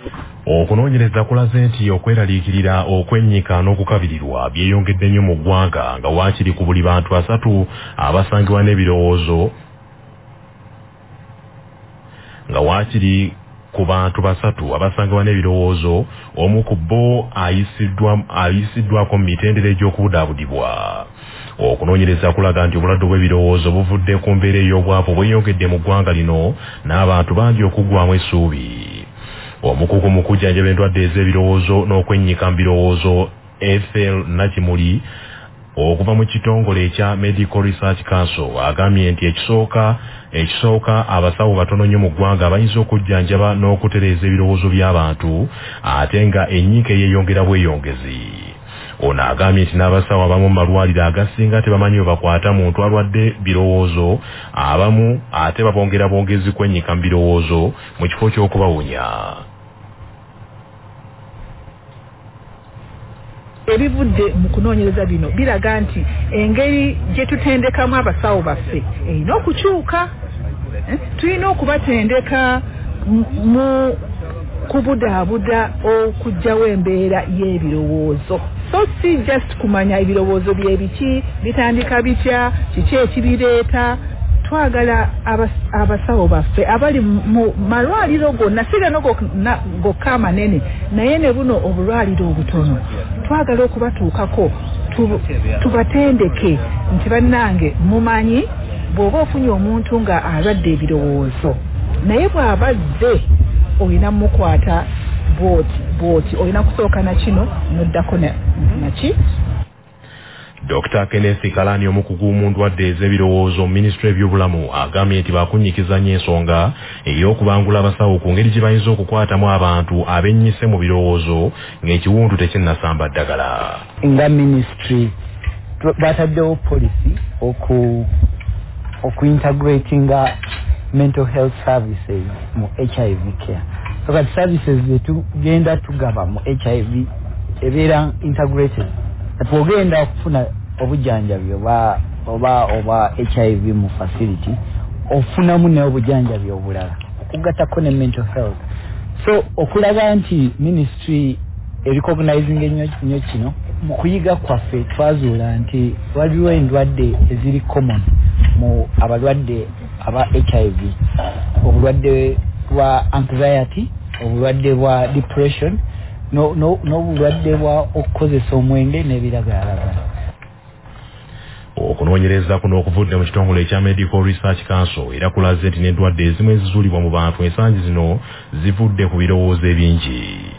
Okunoonyereza kulaze nti okweraliikirira okwennyika n'okukabirirwa byeyongedde nnyo mu ggwanga nga waakiri ku buli bantu 3 abasangibwa n'ebirowoozo nga waakiri ku bantu 3 abasangibwa n'ebirowoozo omu ku bo ayisiddwako mu mitendera egy'okubudaabudibwa. Okunoonyereza kulaga nti obulwadde bw'ebirowoozo buvudde ku mbeera ey'obwavu bweyongedde mu ggwanga lino n'abantu bangi okuggwaamu essuubi. Omukugu mu kujjanjaba endwadde ez'ebirowoozo n'okwennyika mu birowoozo Ethel Nakimuli okuva mu kitongole ekya Medical Research Council agambye nti ekisooka abasawo batono nnyo mu ggwanga bayinza okujjanjaba n'okutereeza ebirowoozo by'abantu ate nga ennyika eyeyongera bweyongezi. Ono agambye nti n'abasawo abamu mu malwaliro agasinga tebamanyi bwe bakwata muntu alwadde birowoozo abamu ate babongera bongezi kwennyika mu birowoozo mu kifo ky'okubawonya. Ebivudde mu kunoonyereza bino biraga nti engeri gye tutendekamu abasawo baffe erina okukyuka. Tulina okubatendeka mu kubudaabuda okuggyawo embeera y'ebirowoozo. So si just kumanya ebirowoozo byebiki bitandika bitya kiki ekibireeta. Twagala abasawo baffe abali mu malwaliro gonna si gano gokka amanene naye ne buno obulwaliro obutono twagala okubatuukako tubatendeke nti bannange mumanyi bw'oba ofunye omuntu nga alwadde ebirowoozo naye bw'abazze olina mukwata bwoti olina kusooka na kino noddako naki. Dr. Kenneth Kalani omukugu mu ndwadde ez'ebirowoozo Ministry y'ebyobulamu agambye nti bakunyikiza nnyo ensonga ey'okubangula abasawo ku ngeri gye bayinza okukwatamu abantu abennyise mu birowoozo ng'ekiwundu tekinnasamba ddagala. Nga ministry bataddewo policy okuintegratinga mental health services mu HIV care. So that services zetugenda tugaba mu HIV ebeera integrated. Twogenda okufuna obujjanjabi oba HIV mu facility ofunamu n'obujjanjabi obulala okugattako ne mental health. So okulaba nti ministry recognizing ennyo kino mu kuyiga kwaffe twazuula nti waliwo endwadde eziri common mu abalwadde aba HIV, obulwadde bwa anxiety, obulwadde bwa depression n'obulwadde bwa okukozesa omwenge n'ebiragalalagala. Okunoonyereza kuno okuvudde mu kitongole ekya Medical Research Council era kulaze nti n'endwadde ezimu ezizuulibwa mu bantu ensangi zino zivudde ku birowoozo ebingi.